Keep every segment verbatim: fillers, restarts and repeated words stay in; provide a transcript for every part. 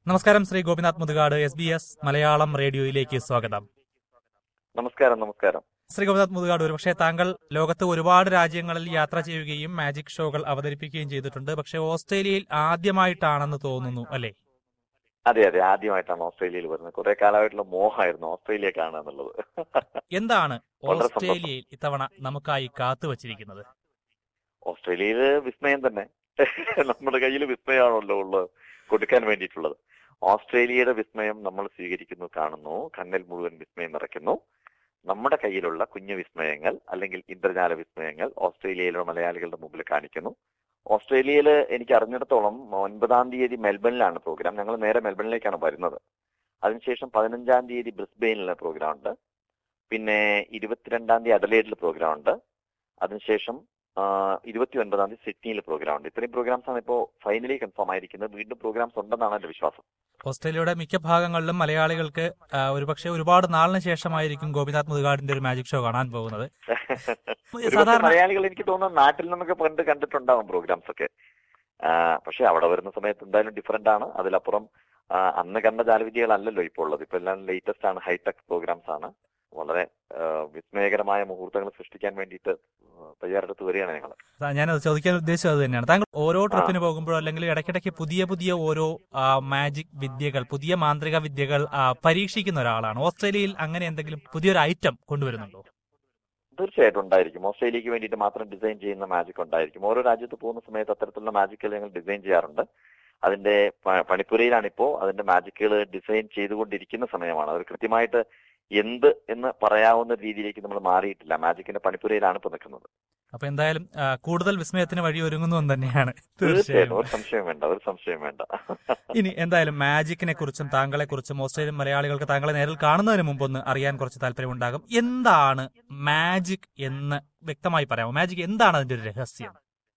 നമസ്കാരം Shri Gopinath Muthukad, S B S Malayalam റേഡിയോയിലേക്ക് സ്വാഗതം. നമസ്കാരം. നമസ്കാരം ശ്രീ ഗോപിനാഥ് മുതുകാട്, ഒരുപക്ഷെ താങ്കൾ ലോകത്ത് ഒരുപാട് രാജ്യങ്ങളിൽ യാത്ര ചെയ്യുകയും മാജിക് ഷോകൾ അവതരിപ്പിക്കുകയും ചെയ്തിട്ടുണ്ട്. പക്ഷെ ഓസ്ട്രേലിയയിൽ ആദ്യമായിട്ടാണെന്ന് തോന്നുന്നു, അല്ലേ? അതെ അതെ ആദ്യമായിട്ടാണ് ഓസ്ട്രേലിയയിൽ വരുന്നത്. കുറെ കാലമായിട്ടുള്ള മോഹമായിരുന്നു ഓസ്ട്രേലിയ കാണുക എന്നുള്ളത്. എന്താണ് ഓസ്ട്രേലിയയിൽ ഇത്തവണ നമുക്കായി കാത്തുവച്ചിരിക്കുന്നത്? ഓസ്ട്രേലിയയിൽ വിസ്മയം തന്നെ. നമ്മുടെ കയ്യിൽ വിസ്മയമാണല്ലോ ഉള്ളത് കൊടുക്കാൻ വേണ്ടിയിട്ടുള്ളത്. ഓസ്ട്രേലിയയുടെ വിസ്മയം നമ്മൾ സ്വീകരിക്കുന്നു, കാണുന്നു, കണ്ണിൽ മുഴുവൻ വിസ്മയം നിറയ്ക്കുന്നു. നമ്മുടെ കയ്യിലുള്ള കുഞ്ഞു വിസ്മയങ്ങൾ അല്ലെങ്കിൽ ഇന്ദ്രജാല വിസ്മയങ്ങൾ ഓസ്ട്രേലിയയിലുള്ള മലയാളികളുടെ മുമ്പിൽ കാണിക്കുന്നു. ഓസ്ട്രേലിയയിൽ എനിക്ക് അറിഞ്ഞിടത്തോളം ഒൻപതാം തീയതി മെൽബണിലാണ് പ്രോഗ്രാം. ഞങ്ങൾ നേരെ മെൽബണിലേക്കാണ് വരുന്നത്. അതിനുശേഷം പതിനഞ്ചാം തീയതി ബ്രിസ്ബെയിനിലെ പ്രോഗ്രാം ഉണ്ട്. പിന്നെ ഇരുപത്തിരണ്ടാം തീയതി അഡലേഡിൽ പ്രോഗ്രാം ഉണ്ട്. അതിനുശേഷം ഇരുപത്തി ഒൻപതാം തീയതി സിഡ്നിയിൽ പ്രോഗ്രാം ഉണ്ട്. ഇത്രയും പ്രോഗ്രാംസ് ആണ് ഇപ്പോൾ ഫൈനലി കൺഫേം ആയിരിക്കുന്നത്. വീണ്ടും പ്രോഗ്രാംസ് ഉണ്ടെന്നാണ് എന്റെ വിശ്വാസം. ഓസ്ട്രേലിയയുടെ മിക്ക ഭാഗങ്ങളിലും മലയാളികൾക്ക് ഒരുപക്ഷെ ഒരുപാട് നാളിന് ശേഷമായിരിക്കും ഗോപിനാഥ് മുതുകാടിന്റെ ഒരു മാജിക് ഷോ കാണാൻ പോകുന്നത്. മലയാളികൾ എനിക്ക് തോന്നുന്നു നാട്ടിൽ നിന്നൊക്കെ പണ്ട് കണ്ടിട്ടുണ്ടാവും പ്രോഗ്രാംസ് ഒക്കെ. പക്ഷെ അവിടെ വരുന്ന സമയത്ത് എന്തായാലും ഡിഫറെന്റ് ആണ്. അതിലപ്പുറം അന്ന് കണ്ട ജാലവിദ്യകളല്ലല്ലോ ഇപ്പോൾ ഉള്ളത്. ഇപ്പൊ എല്ലാം ലേറ്റസ്റ്റ് ആണ്, ഹൈടെക് പ്രോഗ്രാംസ് ആണ്. വളരെ വിസ്മയകരമായ മുഹൂർത്തങ്ങൾ സൃഷ്ടിക്കാൻ വേണ്ടിയിട്ട് തയ്യാറെടുത്ത് വരികയാണ് ഞങ്ങൾ. ഞാനത് ചോദിക്കാൻ ഉദ്ദേശിച്ചത് അത് തന്നെയാണ്. താങ്കൾ ഓരോ ട്രിപ്പിന് പോകുമ്പോഴോ അല്ലെങ്കിൽ ഇടയ്ക്കിടയ്ക്ക് പുതിയ പുതിയ ഓരോ മാജിക് വിദ്യകൾ, പുതിയ മാന്ത്രിക വിദ്യകൾ പരീക്ഷിക്കുന്ന ഒരാളാണ്. ഓസ്ട്രേലിയയിൽ അങ്ങനെ എന്തെങ്കിലും പുതിയൊരു ഐറ്റം കൊണ്ടുവരുന്നുണ്ടോ? തീർച്ചയായിട്ടും ഉണ്ടായിരിക്കും. ഓസ്ട്രേലിയക്ക് വേണ്ടിയിട്ട് മാത്രം ഡിസൈൻ ചെയ്യുന്ന മാജിക് ഉണ്ടായിരിക്കും. ഓരോ രാജ്യത്ത് പോകുന്ന സമയത്ത് അത്തരത്തിലുള്ള മാജിക്കുകൾ ഞങ്ങൾ ഡിസൈൻ ചെയ്യാറുണ്ട്. അതിന്റെ പണിപ്പുരയിലാണിപ്പോ അതിന്റെ മാജിക്കുകൾ ഡിസൈൻ ചെയ്തുകൊണ്ടിരിക്കുന്ന സമയമാണ്. അത് കൃത്യമായിട്ട് എന്ത് എന്ന് പറയാവുന്ന രീതിയിലേക്ക് നമ്മൾ മാറിയിട്ടില്ല. മാജിക്കിന്റെ പണിപ്പുരയിലാണ് ഇപ്പൊ നിൽക്കുന്നത്. അപ്പൊ എന്തായാലും കൂടുതൽ വിസ്മയത്തിന് വഴി ഒരുങ്ങുന്നു തന്നെയാണ്. തീർച്ചയായും, ഒരു സംശയം വേണ്ട, ഒരു സംശയം വേണ്ട. ഇനി എന്തായാലും മാജിക്കിനെ കുറിച്ചും താങ്കളെ കുറിച്ചും ഓസ്ട്രേലിയൻ മലയാളികൾക്ക് താങ്കളെ നേരിൽ കാണുന്നതിന് മുമ്പ് ഒന്ന് അറിയാൻ കുറച്ച് താല്പര്യമുണ്ടാകും. എന്താണ് മാജിക് എന്ന് വ്യക്തമായി പറയാമോ? മാജിക് എന്താണ് അതിന്റെ ഒരു രഹസ്യം?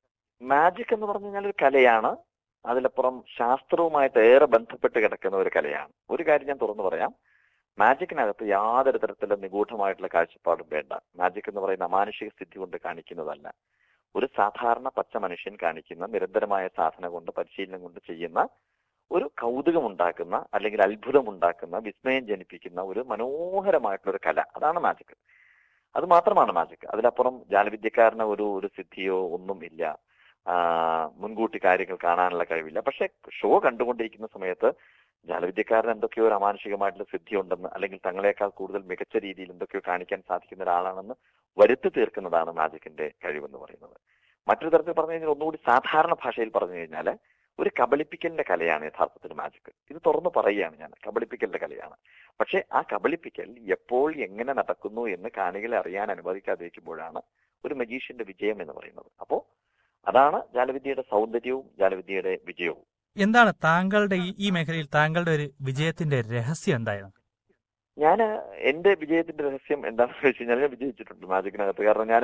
മാജിക് എന്ന് പറഞ്ഞു കഴിഞ്ഞാൽ ഒരു കലയാണ്. അതിലപ്പുറം ശാസ്ത്രവുമായിട്ട് ഏറെ ബന്ധപ്പെട്ട് കിടക്കുന്ന ഒരു കലയാണ്. ഒരു കാര്യം ഞാൻ തുറന്നു പറയാം, മാജിക്കിനകത്ത് യാതൊരു തരത്തിലുള്ള നിഗൂഢമായിട്ടുള്ള കാഴ്ചപ്പാടും വേണ്ട. മാജിക് എന്ന് പറയുന്ന അമാനുഷിക സ്ഥിതി കൊണ്ട് കാണിക്കുന്നതല്ല. ഒരു സാധാരണ പച്ച മനുഷ്യൻ കാണിക്കുന്ന നിരന്തരമായ സാധന കൊണ്ട്, പരിശീലനം കൊണ്ട് ചെയ്യുന്ന ഒരു കൗതുകം ഉണ്ടാക്കുന്ന അല്ലെങ്കിൽ അത്ഭുതം ഉണ്ടാക്കുന്ന, വിസ്മയം ജനിപ്പിക്കുന്ന ഒരു മനോഹരമായിട്ടുള്ള ഒരു കല, അതാണ് മാജിക്. അത് മാത്രമാണ് മാജിക്. അതിലപ്പുറം ജാലവിദ്യക്കാരന് ഒരു ഒരു സിദ്ധിയോ ഒന്നും ഇല്ല. മുൻകൂട്ടി കാര്യങ്ങൾ കാണാനുള്ള കഴിവില്ല. പക്ഷെ ഷോ കണ്ടുകൊണ്ടിരിക്കുന്ന സമയത്ത് ജാലവിദ്യക്കാരൻ എന്തൊക്കെയോ ഒരു അമാനുഷികമായിട്ടുള്ള സിദ്ധി ഉണ്ടെന്ന്, അല്ലെങ്കിൽ തങ്ങളെക്കാൾ കൂടുതൽ മികച്ച രീതിയിൽ എന്തൊക്കെയോ കാണിക്കാൻ സാധിക്കുന്ന ഒരാളാണെന്ന് വരുത്തി തീർക്കുന്നതാണ് മാജിക്കിന്റെ കഴിവെന്ന് പറയുന്നത്. മറ്റൊരു തരത്തിൽ പറഞ്ഞു കഴിഞ്ഞാൽ, ഒന്നുകൂടി സാധാരണ ഭാഷയിൽ പറഞ്ഞു കഴിഞ്ഞാൽ ഒരു കബളിപ്പിക്കലിന്റെ കലയാണ് യഥാർത്ഥത്തിൽ മാജിക്. ഇത് തുറന്നു പറയുകയാണ് ഞാൻ, കബളിപ്പിക്കലിന്റെ കലയാണ്. പക്ഷെ ആ കബളിപ്പിക്കൽ എപ്പോൾ എങ്ങനെ നടക്കുന്നു എന്ന് കാണികളെ അറിയാൻ അനുവദിക്കാതിരിക്കുമ്പോഴാണ് ഒരു മജീഷ്യന്റെ വിജയം എന്ന് പറയുന്നത്. അപ്പോ അതാണ് ജാലവിദ്യയുടെ സൗന്ദര്യവും ജാലവിദ്യയുടെ വിജയവും. എന്താണ് താങ്കളുടെ ഈ മേഖലയിൽ താങ്കളുടെ ഒരു വിജയത്തിന്റെ രഹസ്യം എന്തായിരുന്നു? ഞാൻ എന്റെ വിജയത്തിന്റെ രഹസ്യം എന്താണെന്ന് വെച്ച് കഴിഞ്ഞാൽ, ഞാൻ വിജയിച്ചിട്ടുണ്ട് മാജിക്കിനകത്ത്. കാരണം ഞാൻ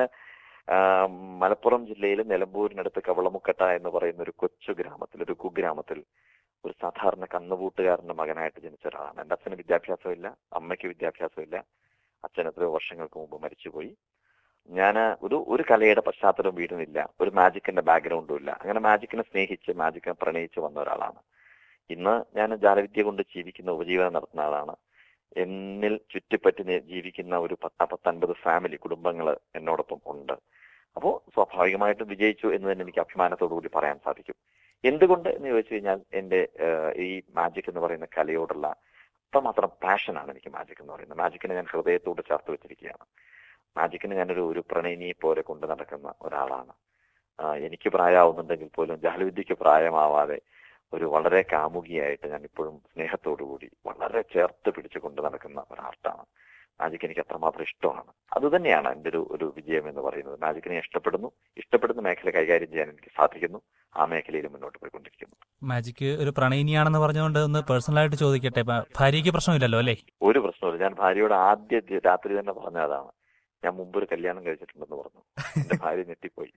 മലപ്പുറം ജില്ലയിൽ നിലമ്പൂരിനടുത്ത് കവളമുക്കട്ട എന്ന് പറയുന്ന ഒരു കൊച്ചു ഗ്രാമത്തിൽ, ഒരു കുഗ്രാമത്തിൽ ഒരു സാധാരണ കന്നുകൂട്ടുകാരന്റെ മകനായിട്ട് ജനിച്ച ഒരാളാണ്. എന്റെ അച്ഛന് വിദ്യാഭ്യാസമില്ല, അമ്മയ്ക്ക് വിദ്യാഭ്യാസമില്ല. അച്ഛൻ എത്രയോ വർഷങ്ങൾക്ക് മുമ്പ് മരിച്ചുപോയി. ഞാൻ ഒരു ഒരു കലയുടെ പശ്ചാത്തലവും വീടുന്നില്ല, ഒരു മാജിക്കിന്റെ ബാക്ക്ഗ്രൗണ്ടും ഇല്ല. അങ്ങനെ മാജിക്കിനെ സ്നേഹിച്ച് മാജിക്കിനെ പ്രണയിച്ച് വന്ന ഒരാളാണ്. ഇന്ന് ഞാൻ ജാലവിദ്യ കൊണ്ട് ജീവിക്കുന്ന, ഉപജീവനം നടത്തുന്ന ആളാണ്. എന്നിൽ ചുറ്റിപ്പറ്റി ജീവിക്കുന്ന ഒരു പത്ത പത്തൻപത് ഫാമിലി കുടുംബങ്ങൾ എന്നോടൊപ്പം ഉണ്ട്. അപ്പോൾ സ്വാഭാവികമായിട്ടും വിജയിച്ചു എന്ന് തന്നെ എനിക്ക് അഭിമാനത്തോടു കൂടി പറയാൻ സാധിക്കും. എന്തുകൊണ്ട് എന്ന് ചോദിച്ചു കഴിഞ്ഞാൽ, എന്റെ ഈ മാജിക് എന്ന് പറയുന്ന കലയോടുള്ള അത്രമാത്രം പാഷനാണ് എനിക്ക് മാജിക് എന്ന് പറയുന്നത്. മാജിക്കിനെ ഞാൻ ഹൃദയത്തോട് ചേർത്ത് വെച്ചിരിക്കുകയാണ്. മാജിക്കിന് ഞാനൊരു ഒരു പ്രണയിനിയെ പോലെ കൊണ്ട് നടക്കുന്ന ഒരാളാണ്. എനിക്ക് പ്രായമാവുന്നുണ്ടെങ്കിൽ പോലും ജാലവിദ്യക്ക് പ്രായമാവാതെ ഒരു വളരെ കാമുകിയായിട്ട് ഞാൻ ഇപ്പോഴും സ്നേഹത്തോടുകൂടി വളരെ ചേർത്ത് പിടിച്ചു കൊണ്ട് നടക്കുന്ന ഒരാർട്ടാണ്. മാജിക് എനിക്ക് അത്രമാത്രം ഇഷ്ടമാണ്. അതുതന്നെയാണ് എൻ്റെ ഒരു ഒരു വിജയം എന്ന് പറയുന്നത്. മാജിക്കിനെ ഇഷ്ടപ്പെടുന്നു, ഇഷ്ടപ്പെടുന്ന മേഖല കൈകാര്യം ചെയ്യാൻ എനിക്ക് സാധിക്കുന്നു. ആ മേഖലയിൽ മുന്നോട്ട് പോയിക്കൊണ്ടിരിക്കുന്നു. മാജിക് ഒരു പ്രണയിനിയാണെന്ന് പറഞ്ഞുകൊണ്ട് ഒന്ന് പേഴ്സണലായിട്ട് ചോദിക്കട്ടെ, ഭാര്യയ്ക്ക് പ്രശ്നമില്ലല്ലോ അല്ലേ? ഒരു പ്രശ്നമില്ല. ഞാൻ ഭാര്യയോട് ആദ്യ രാത്രി തന്നെ പറഞ്ഞതാണ്, ഞാൻ മുമ്പൊരു കല്യാണം കഴിച്ചിട്ടുണ്ടെന്ന് പറഞ്ഞു. എന്റെ ഭാര്യ ഞെട്ടിപ്പോയി.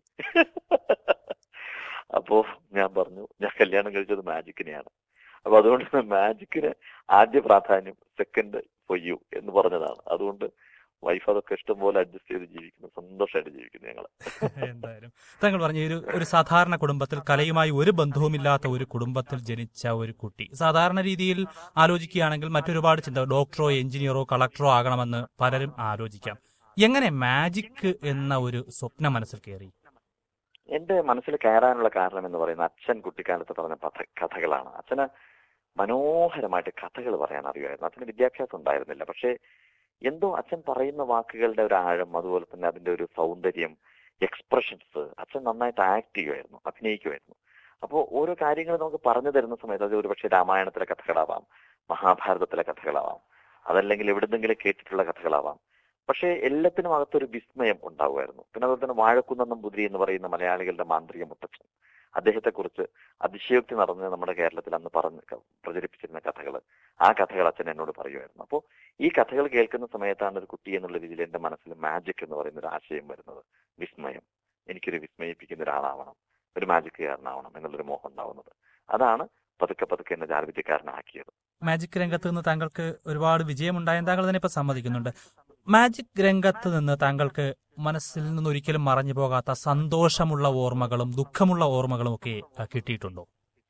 അപ്പോ ഞാൻ പറഞ്ഞു, ഞാൻ കല്യാണം കഴിച്ചത് മാജിക്കിനെയാണ്. അപ്പൊ അതുകൊണ്ട് മാജിക്കിന് ആദ്യ പ്രാധാന്യം, സെക്കൻഡ് ഫോർ യു എന്ന് പറഞ്ഞതാണ്. അതുകൊണ്ട് വൈഫ് അതൊക്കെ ഇഷ്ടംപോലെ അഡ്ജസ്റ്റ് ചെയ്ത് ജീവിക്കുന്നു, സന്തോഷമായിട്ട് ജീവിക്കുന്നു ഞങ്ങൾ. എന്തായാലും താങ്കൾ പറഞ്ഞ ഒരു ഒരു സാധാരണ കുടുംബത്തിൽ കലയുമായി ഒരു ബന്ധവുമില്ലാത്ത ഒരു കുടുംബത്തിൽ ജനിച്ച ഒരു കുട്ടി, സാധാരണ രീതിയിൽ ആലോചിക്കുകയാണെങ്കിൽ മറ്റൊരുപാട് ചിന്ത, ഡോക്ടറോ എഞ്ചിനീയറോ കളക്ടറോ ആകണമെന്ന് പലരും ആലോചിക്കാം. എങ്ങനെ മാജിക് എന്ന ഒരു സ്വപ്നം മനസ്സിൽ കയറി? എന്റെ മനസ്സിൽ കയറാനുള്ള കാരണം എന്ന് പറയുന്നത് അച്ഛൻ കുട്ടിക്കാലത്ത് പറഞ്ഞ കഥകളാണ്. അച്ഛന് മനോഹരമായിട്ട് കഥകൾ പറയാൻ അറിയുമായിരുന്നു. അച്ഛന് വിദ്യാഭ്യാസം ഉണ്ടായിരുന്നില്ല, പക്ഷേ എന്തോ അച്ഛൻ പറയുന്ന വാക്കുകളുടെ ഒരു ആഴം, അതുപോലെ തന്നെ അതിന്റെ ഒരു സൗന്ദര്യം, എക്സ്പ്രഷൻസ്, അച്ഛൻ നന്നായിട്ട് ആക്ട് ചെയ്യുമായിരുന്നു, അഭിനയിക്കുമായിരുന്നു. അപ്പോൾ ഓരോ കാര്യങ്ങൾ നമുക്ക് പറഞ്ഞു തരുന്ന സമയത്ത് അത് ഒരുപക്ഷെ രാമായണത്തിലെ കഥകളാവാം, മഹാഭാരതത്തിലെ കഥകളാവാം, അതല്ലെങ്കിൽ എവിടുന്നെങ്കിലും കേട്ടിട്ടുള്ള കഥകളാവാം. പക്ഷേ എല്ലാത്തിനും അകത്തൊരു വിസ്മയം ഉണ്ടാവുമായിരുന്നു. പിന്നെ അതുപോലെ തന്നെ വാഴക്കുന്നം നമ്പൂതിരി എന്ന് പറയുന്ന മലയാളികളുടെ മാന്ത്രിക മുത്തച്ഛൻ, അദ്ദേഹത്തെക്കുറിച്ച് അതിശയോക്തി നടന്ന് നമ്മുടെ കേരളത്തിൽ അന്ന് പറഞ്ഞ് പ്രചരിപ്പിച്ചിരുന്ന കഥകൾ, ആ കഥകൾ അച്ഛൻ എന്നോട് പറയുമായിരുന്നു. അപ്പോൾ ഈ കഥകൾ കേൾക്കുന്ന സമയത്താണ് ഒരു കുട്ടി എന്നുള്ള രീതിയിൽ എന്റെ മനസ്സിൽ മാജിക് എന്ന് പറയുന്ന ഒരു ആശയം വരുന്നത്. വിസ്മയം, എനിക്കൊരു വിസ്മയിപ്പിക്കുന്ന ഒരാളാവണം, ഒരു മാജിക്കുകാരനാവണം എന്നുള്ളൊരു മോഹം ഉണ്ടാവുന്നത്. അതാണ് പതുക്കെ പതുക്കെ എന്നെ ജാലവിദ്യക്കാരനാക്കിയത്. മാജിക് രംഗത്ത് നിന്ന് താങ്കൾക്ക് ഒരുപാട് വിജയമുണ്ടായെന്ന് താങ്കൾ തന്നെ ഇപ്പൊ സമ്മതിക്കുന്നുണ്ട്. മാജിക് രംഗത്ത് നിന്ന് താങ്കൾക്ക് മനസ്സിൽ നിന്ന് ഒരിക്കലും മറഞ്ഞു പോകാത്ത സന്തോഷമുള്ള ഓർമ്മകളും ദുഃഖമുള്ള ഓർമ്മകളും ഒക്കെ കിട്ടിയിട്ടുണ്ടോ?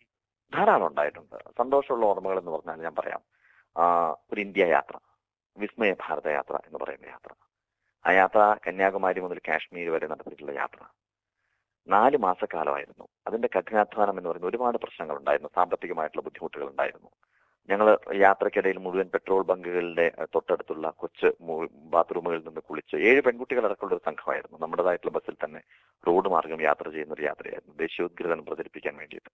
ധാരാളം ഉണ്ടായിട്ടുണ്ട്. സന്തോഷമുള്ള ഓർമ്മകൾ എന്ന് പറഞ്ഞാൽ ഞാൻ പറയാം, ഒരു ഇന്ത്യ യാത്ര, വിസ്മയ ഭാരത യാത്ര എന്ന് പറയുന്ന യാത്ര. ആ യാത്ര കന്യാകുമാരി മുതൽ കാശ്മീർ വരെ നടത്തിയിട്ടുള്ള യാത്ര. നാല് മാസക്കാലമായിരുന്നു. അതിന്റെ കഠിനാധ്വാനം എന്ന് പറയുന്നത് ഒരുപാട് പ്രശ്നങ്ങൾ ഉണ്ടായിരുന്നു, സാമ്പത്തികമായിട്ടുള്ള ബുദ്ധിമുട്ടുകൾ ഉണ്ടായിരുന്നു. ഞങ്ങൾ യാത്രക്കിടയിൽ മുഴുവൻ പെട്രോൾ ബങ്കുകളുടെ തൊട്ടടുത്തുള്ള കൊച്ചു ബാത്റൂമുകളിൽ നിന്ന് കുളിച്ച് ഏഴ് പെൺകുട്ടികളടക്കമുള്ള ഒരു സംഘമായിരുന്നു. നമ്മുടേതായിട്ടുള്ള ബസ്സിൽ തന്നെ റോഡ് മാർഗം യാത്ര ചെയ്യുന്ന ഒരു യാത്രയായിരുന്നു, ദേശീയോദ്ഗ്രഥനം പ്രചരിപ്പിക്കാൻ വേണ്ടിയിട്ട്.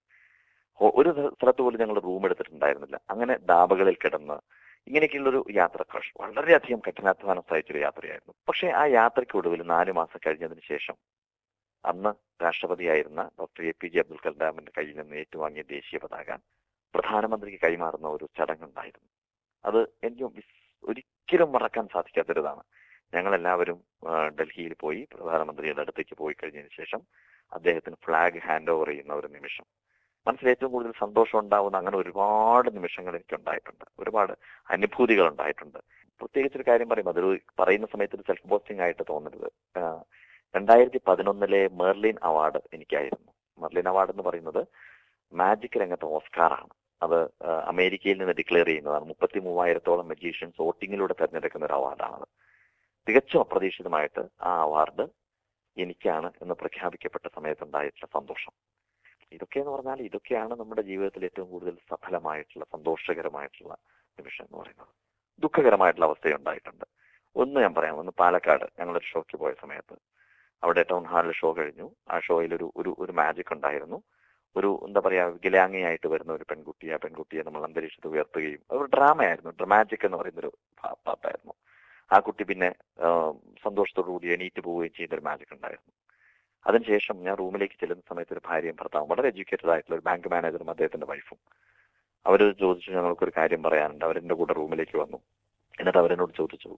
ഒരു സ്ഥലത്ത് പോലും ഞങ്ങൾ റൂം എടുത്തിട്ടുണ്ടായിരുന്നില്ല. അങ്ങനെ ഡാബകളിൽ കിടന്ന് ഇങ്ങനെയൊക്കെയുള്ളൊരു യാത്ര, വളരെയധികം കഠിനാധ്വാനം സഹിച്ചൊരു യാത്രയായിരുന്നു. പക്ഷേ ആ യാത്രയ്ക്കൊടുവിൽ നാല് മാസം കഴിഞ്ഞതിന് ശേഷം അന്ന് രാഷ്ട്രപതിയായിരുന്ന doctor A P J Abdul കലാമിന്റെ കയ്യിൽ നിന്ന് ഏറ്റുവാങ്ങിയ ദേശീയ പതാക പ്രധാനമന്ത്രിക്ക് കൈമാറുന്ന ഒരു ചടങ്ങുണ്ടായിരുന്നു. അത് എനിക്ക് ഒരിക്കലും മറക്കാൻ സാധിക്കാത്തൊരിതാണ്. ഞങ്ങളെല്ലാവരും ഡൽഹിയിൽ പോയി പ്രധാനമന്ത്രിയുടെ അടുത്തേക്ക് പോയി കഴിഞ്ഞതിന് ശേഷം അദ്ദേഹത്തിന് ഫ്ലാഗ് ഹാൻഡ് ഓവർ ചെയ്യുന്ന ഒരു നിമിഷം, മനസ്സിൽ ഏറ്റവും കൂടുതൽ സന്തോഷം ഉണ്ടാവുന്ന അങ്ങനെ ഒരുപാട് നിമിഷങ്ങൾ എനിക്ക് ഉണ്ടായിട്ടുണ്ട്, ഒരുപാട് അനുഭൂതികൾ ഉണ്ടായിട്ടുണ്ട്. പ്രത്യേകിച്ചൊരു കാര്യം പറയുമ്പോൾ അതൊരു പറയുന്ന സമയത്ത് ഒരു സെൽഫ് ബോസ്റ്റിംഗ് ആയിട്ട് തോന്നരുത്. രണ്ടായിരത്തി പതിനൊന്നിലെ മെർലിൻ അവാർഡ് എനിക്കായിരുന്നു. മെർലിൻ അവാർഡ് എന്ന് പറയുന്നത് മാജിക് രംഗത്തെ ഓസ്കാറാണ്. അത് അമേരിക്കയിൽ നിന്ന് ഡിക്ലെയർ ചെയ്യുന്നതാണ്. മുപ്പത്തി മൂവായിരത്തോളം മജീഷ്യൻസ് വോട്ടിങ്ങിലൂടെ തെരഞ്ഞെടുക്കുന്ന ഒരു അവാർഡാണത്. തികച്ചും അപ്രതീക്ഷിതമായിട്ട് ആ അവാർഡ് എനിക്കാണ് എന്ന് പ്രഖ്യാപിക്കപ്പെട്ട സമയത്തുണ്ടായിട്ടുള്ള സന്തോഷം, ഇതൊക്കെ എന്ന് പറഞ്ഞാൽ ഇതൊക്കെയാണ് നമ്മുടെ ജീവിതത്തിൽ ഏറ്റവും കൂടുതൽ സഫലമായിട്ടുള്ള സന്തോഷകരമായിട്ടുള്ള നിമിഷം എന്ന് പറയുന്നത്. ദുഃഖകരമായിട്ടുള്ള അവസ്ഥയുണ്ടായിട്ടുണ്ട്. ഒന്ന് ഞാൻ പറയാം. ഒന്ന് പാലക്കാട് ഞങ്ങളൊരു ഷോയ്ക്ക് പോയ സമയത്ത് അവിടെ ടൗൺ ഹാളിൽ ഷോ കഴിഞ്ഞു. ആ ഷോയിൽ ഒരു ഒരു ഒരു മാജിക് ഉണ്ടായിരുന്നു. ഒരു എന്താ പറയാ വികലാംഗിയായിട്ട് വരുന്ന ഒരു പെൺകുട്ടി, ആ പെൺകുട്ടിയെ നമ്മൾ അന്തരീക്ഷത്തിൽ ഉയർത്തുകയും ഒരു ഡ്രാമയായിരുന്നു, ഡ്രമാറ്റിക് എന്ന് പറയുന്നൊരു പാട്ടായിരുന്നു. ആ കുട്ടി പിന്നെ സന്തോഷത്തോടു കൂടി എണീറ്റ് പോവുകയും ചെയ്യുന്ന ഒരു മാജിക് ഉണ്ടായിരുന്നു. അതിനുശേഷം ഞാൻ റൂമിലേക്ക് ചെല്ലുന്ന സമയത്ത് ഒരു ഭാര്യയും ഭർത്താവും, വളരെ എഡ്യൂക്കേറ്റഡ് ആയിട്ടുള്ള ഒരു ബാങ്ക് മാനേജറും അദ്ദേഹത്തിന്റെ വൈഫും, അവർ ചോദിച്ചു ഞങ്ങൾക്കൊരു കാര്യം പറയാനുണ്ട്. അവരെന്റെ കൂടെ റൂമിലേക്ക് വന്നു. എന്നിട്ട് അവരെന്നോട് ചോദിച്ചു,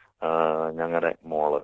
ഞങ്ങളുടെ മോള്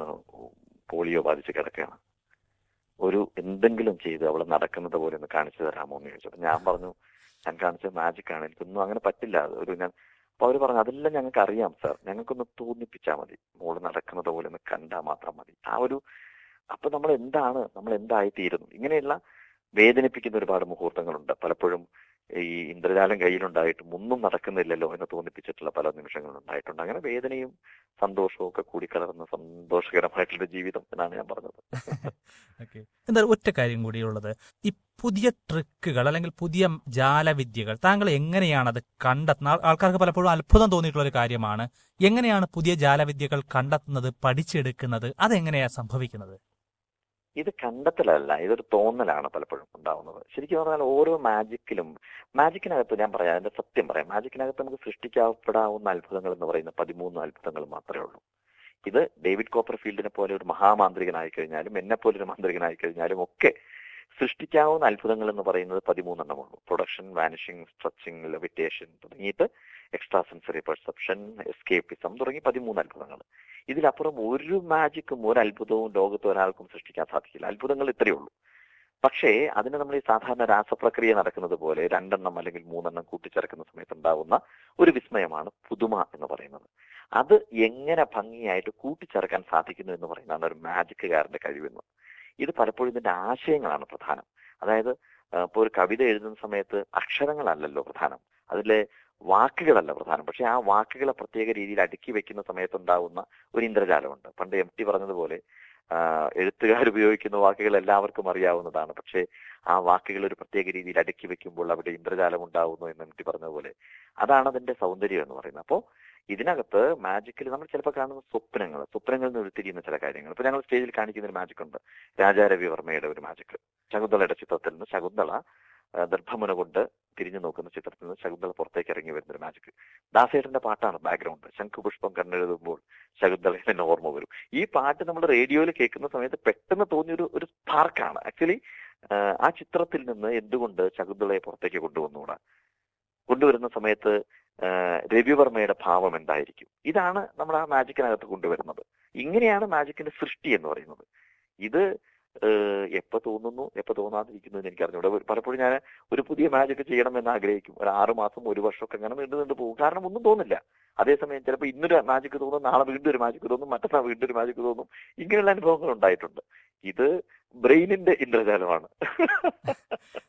പോളിയോ ബാധിച്ച് കിടക്കുകയാണ്, ഒരു എന്തെങ്കിലും ചെയ്ത് അവളെ നടക്കുന്നത് പോലെ ഒന്ന് കാണിച്ചു തരാമോ എന്ന് ചോദിച്ചു. ഞാൻ പറഞ്ഞു ഞാൻ കാണിച്ച മാജിക് ആണ്, എനിക്കൊന്നും അങ്ങനെ പറ്റില്ല. ഒരു ഞാൻ അപ്പൊ അവർ പറഞ്ഞു അതെല്ലാം ഞങ്ങൾക്ക് അറിയാം സാർ, ഞങ്ങൾക്കൊന്ന് തോന്നിപ്പിച്ചാൽ മതി, മോള് നടക്കുന്നത് പോലെ ഒന്ന് കണ്ടാൽ മാത്രം മതി. ആ ഒരു അപ്പൊ നമ്മൾ എന്താണ് നമ്മൾ എന്തായിത്തീരുന്നു. ഇങ്ങനെയുള്ള വേദനിപ്പിക്കുന്ന ഒരുപാട് മുഹൂർത്തങ്ങളുണ്ട്. പലപ്പോഴും ഈ ഇന്ദ്രജാലം കയ്യിലുണ്ടായിട്ടും ഒന്നും നടക്കുന്നില്ലല്ലോ എന്ന് തോന്നിപ്പിച്ചിട്ടുള്ള പല നിമിഷങ്ങളും ഉണ്ടായിട്ടുണ്ട്. അങ്ങനെ വേദനയും സന്തോഷവും ഒക്കെ കൂടിക്കലർന്ന സന്തോഷകരമായിട്ടുള്ള ജീവിതം എന്നാണ് ഞാൻ പറഞ്ഞത്. എന്തായാലും ഒറ്റ കാര്യം കൂടിയുള്ളത്, ഈ പുതിയ ട്രിക്കുകൾ അല്ലെങ്കിൽ പുതിയ ജാലവിദ്യകൾ താങ്കൾ എങ്ങനെയാണ് അത് കണ്ടെത്തുന്നത്? ആൾക്കാർക്ക് പലപ്പോഴും അത്ഭുതം തോന്നിയിട്ടുള്ള ഒരു കാര്യമാണ്. എങ്ങനെയാണ് പുതിയ ജാലവിദ്യകൾ കണ്ടെത്തുന്നത്, പഠിച്ചെടുക്കുന്നത്? അതെങ്ങനെയാ സംഭവിക്കുന്നത്? ഇത് കണ്ടെത്തലല്ല, ഇതൊരു തോന്നലാണ് പലപ്പോഴും ഉണ്ടാവുന്നത്. ശരിക്കും പറഞ്ഞാൽ ഓരോ മാജിക്കിലും, മാജിക്കിനകത്ത് ഞാൻ പറയാം, അതിന്റെ സത്യം പറയാം, മാജിക്കിനകത്ത് നമുക്ക് സൃഷ്ടിക്കപ്പെടാവുന്ന അത്ഭുതങ്ങൾ എന്ന് പറയുന്ന പതിമൂന്ന് അത്ഭുതങ്ങൾ മാത്രമേ ഉള്ളൂ. ഇത് ഡേവിഡ് കോപ്പർഫീൽഡിനെ പോലെ ഒരു മഹാമാന്ത്രികനായി കഴിഞ്ഞാലും എന്നെ പോലെ ഒരു മാന്ത്രികനായി കഴിഞ്ഞാലും ഒക്കെ സൃഷ്ടിക്കാവുന്ന അത്ഭുതങ്ങൾ എന്ന് പറയുന്നത് പതിമൂന്നെണ്ണമുള്ളൂ. പ്രൊഡക്ഷൻ, വാനിഷിംഗ്, സ്ട്രെച്ചിങ്, ലെവിറ്റേഷൻ തുടങ്ങിയിട്ട് എക്സ്ട്രാ സെൻസറി പെർസെപ്ഷൻ, എസ്കേപ്പിസം തുടങ്ങി പതിമൂന്ന് അത്ഭുതങ്ങൾ. ഇതിലപ്പുറം ഒരു മാജിക്കും ഒരു അത്ഭുതവും ലോകത്ത് ഒരാൾക്കും സൃഷ്ടിക്കാൻ സാധിക്കില്ല. അത്ഭുതങ്ങൾ ഇത്രയേ ഉള്ളൂ. പക്ഷേ അതിന് നമ്മൾ ഈ സാധാരണ രാസപ്രക്രിയ നടക്കുന്നത് പോലെ രണ്ടെണ്ണം അല്ലെങ്കിൽ മൂന്നെണ്ണം കൂട്ടിച്ചേർക്കുന്ന സമയത്ത് ഉണ്ടാവുന്ന ഒരു വിസ്മയമാണ് പുതുമ എന്ന് പറയുന്നത്. അത് എങ്ങനെ ഭംഗിയായിട്ട് കൂട്ടിച്ചേർക്കാൻ സാധിക്കുന്നു എന്ന് പറയുന്നതാണ് ഒരു മാജിക്കുകാരന്റെ കഴിവെന്ന്. ഇത് പലപ്പോഴും ഇതിന്റെ ആശയങ്ങളാണ് പ്രധാനം. അതായത് ഇപ്പോൾ ഒരു കവിത എഴുതുന്ന സമയത്ത് അക്ഷരങ്ങളല്ലല്ലോ പ്രധാനം, അതിലെ വാക്കുകളല്ല പ്രധാനം. പക്ഷെ ആ വാക്കുകളെ പ്രത്യേക രീതിയിൽ അടുക്കി വെക്കുന്ന സമയത്തുണ്ടാവുന്ന ഒരു ഇന്ദ്രജാലമുണ്ട്. പണ്ട് എം ടി പറഞ്ഞതുപോലെ എഴുത്തുകാർ ഉപയോഗിക്കുന്ന വാക്കുകൾ എല്ലാവർക്കും അറിയാവുന്നതാണ്, പക്ഷേ ആ വാക്കുകൾ ഒരു പ്രത്യേക രീതിയിൽ അടുക്കി വെക്കുമ്പോൾ അവിടെ ഇന്ദ്രജാലം ഉണ്ടാവുന്നു എന്ന് എം ടി പറഞ്ഞതുപോലെ അതാണ് അതിന്റെ സൗന്ദര്യം എന്ന് പറയുന്നത്. അപ്പോൾ ഇതിനകത്ത് മാജിക്കിൽ നമ്മൾ ചിലപ്പോൾ കാണുന്ന സ്വപ്നങ്ങൾ സ്വപ്നങ്ങളിൽ നിന്ന് ഉരുത്തിരിയുന്ന ചില കാര്യങ്ങൾ. ഇപ്പൊ ഞങ്ങൾ സ്റ്റേജിൽ കാണിക്കുന്ന ഒരു മാജിക് ഉണ്ട്, രാജാ രവിവർമ്മയുടെ ഒരു മാജിക്. ശകുന്തളയുടെ ചിത്രത്തിൽ നിന്ന് ശകുന്തള ദർഭമുന കൊണ്ട് തിരിഞ്ഞു നോക്കുന്ന ചിത്രത്തിൽ നിന്ന് ശകുന്തള പുറത്തേക്ക് ഇറങ്ങി വരുന്ന ഒരു മാജിക്. ദാസേട്ടന്റെ പാട്ടാണ് ബാക്ക്ഗ്രൗണ്ട്. ശംഖുപുഷ്പം കണ്ണെഴുതുമ്പോൾ ശകുന്തളയെ തന്നെ ഓർമ്മ വരും. ഈ പാട്ട് നമ്മൾ റേഡിയോയിൽ കേൾക്കുന്ന സമയത്ത് പെട്ടെന്ന് തോന്നിയൊരു ഒരു സ്പാർക്കാണ്. ആക്ച്വലി ആ ചിത്രത്തിൽ നിന്ന് എന്തുകൊണ്ട് ശകുന്തളയെ പുറത്തേക്ക് കൊണ്ടുവന്നുകൂടാ? കൊണ്ടുവരുന്ന സമയത്ത് രവിവർമ്മയുടെ ഭാവം എന്തായിരിക്കും? ഇതാണ് നമ്മൾ ആ മാജിക്കിനകത്ത് കൊണ്ടുവരുന്നത്. ഇങ്ങനെയാണ് മാജിക്കിന്റെ സൃഷ്ടി എന്ന് പറയുന്നത്. ഇത് എപ്പോ തോന്നുന്നു എപ്പോ തോന്നാതിരിക്കുന്നു എന്ന് എനിക്കറിഞ്ഞൂടെ. പലപ്പോഴും ഞാൻ ഒരു പുതിയ മാജിക് ചെയ്യണമെന്ന് ആഗ്രഹിക്കും. ഒരു ആറു മാസം ഒരു വർഷമൊക്കെ അങ്ങനെ നീണ്ടു നീണ്ടു പോകും. കാരണം ഒന്നും തോന്നില്ല. അതേസമയം ചിലപ്പോൾ ഇന്നൊരു മാജിക് തോന്നും, നാളെ വീണ്ടും ഒരു മാജിക് തോന്നും, മറ്റന്നാൾ വീണ്ടും ഒരു മാജിക് തോന്നും. ഇങ്ങനെയുള്ള അനുഭവങ്ങൾ ഉണ്ടായിട്ടുണ്ട്. ഇത് ബ്രെയിനിന്റെ ഇന്ദ്രജാലമാണ്.